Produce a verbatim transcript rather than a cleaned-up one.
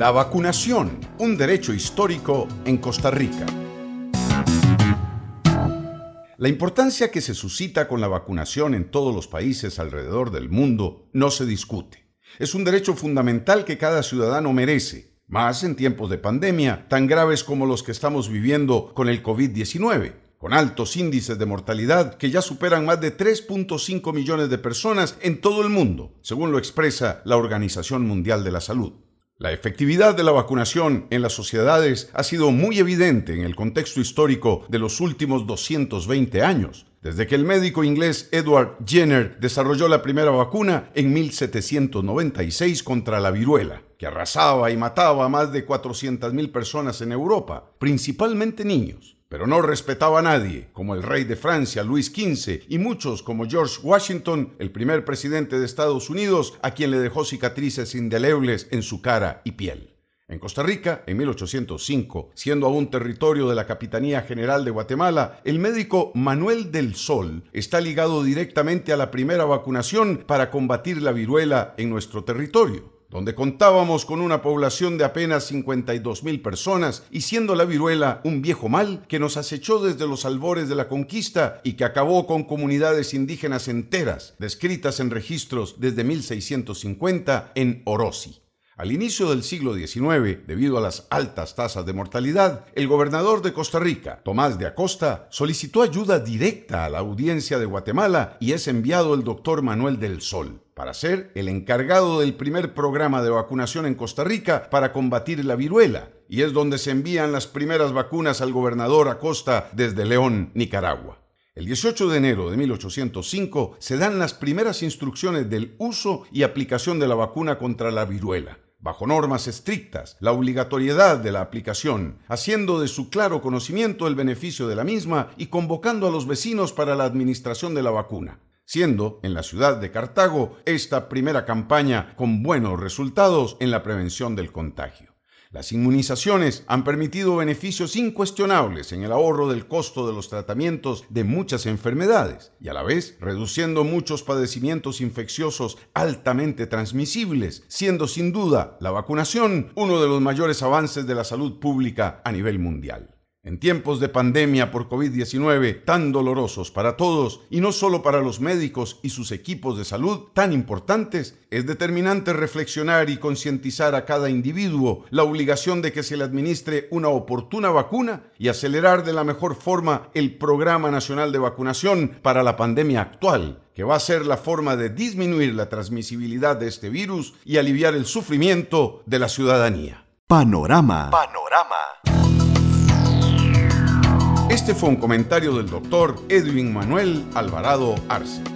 La vacunación, un derecho histórico en Costa Rica. La importancia que se suscita con la vacunación en todos los países alrededor del mundo no se discute. Es un derecho fundamental que cada ciudadano merece, más en tiempos de pandemia tan graves como los que estamos viviendo con el COVID diecinueve, con altos índices de mortalidad que ya superan más de tres punto cinco millones de personas en todo el mundo, según lo expresa la Organización Mundial de la Salud. La efectividad de la vacunación en las sociedades ha sido muy evidente en el contexto histórico de los últimos doscientos veinte años, desde que el médico inglés Edward Jenner desarrolló la primera vacuna en mil setecientos noventa y seis contra la viruela, que arrasaba y mataba a más de cuatrocientas mil personas en Europa, principalmente niños. Pero no respetaba a nadie, como el rey de Francia, Luis quince, y muchos como George Washington, el primer presidente de Estados Unidos, a quien le dejó cicatrices indelebles en su cara y piel. En Costa Rica, en mil ochocientos cinco, siendo aún territorio de la Capitanía General de Guatemala, el médico Manuel del Sol está ligado directamente a la primera vacunación para combatir la viruela en nuestro territorio, donde contábamos con una población de apenas cincuenta y dos mil personas y siendo la viruela un viejo mal que nos acechó desde los albores de la conquista y que acabó con comunidades indígenas enteras, descritas en registros desde mil seiscientos cincuenta en Orosi. Al inicio del siglo diecinueve, debido a las altas tasas de mortalidad, el gobernador de Costa Rica, Tomás de Acosta, solicitó ayuda directa a la audiencia de Guatemala y es enviado el doctor Manuel del Sol para ser el encargado del primer programa de vacunación en Costa Rica para combatir la viruela, y es donde se envían las primeras vacunas al gobernador Acosta desde León, Nicaragua. El dieciocho de enero de mil ochocientos cinco se dan las primeras instrucciones del uso y aplicación de la vacuna contra la viruela, bajo normas estrictas, la obligatoriedad de la aplicación, haciendo de su claro conocimiento el beneficio de la misma y convocando a los vecinos para la administración de la vacuna, siendo en la ciudad de Cartago esta primera campaña con buenos resultados en la prevención del contagio. Las inmunizaciones han permitido beneficios incuestionables en el ahorro del costo de los tratamientos de muchas enfermedades y a la vez reduciendo muchos padecimientos infecciosos altamente transmisibles, siendo sin duda la vacunación uno de los mayores avances de la salud pública a nivel mundial. En tiempos de pandemia por COVID diecinueve tan dolorosos para todos y no solo para los médicos y sus equipos de salud tan importantes, es determinante reflexionar y concientizar a cada individuo la obligación de que se le administre una oportuna vacuna y acelerar de la mejor forma el Programa Nacional de Vacunación para la pandemia actual, que va a ser la forma de disminuir la transmisibilidad de este virus y aliviar el sufrimiento de la ciudadanía. Panorama. Panorama. Este fue un comentario del doctor Edwin Manuel Alvarado Arce.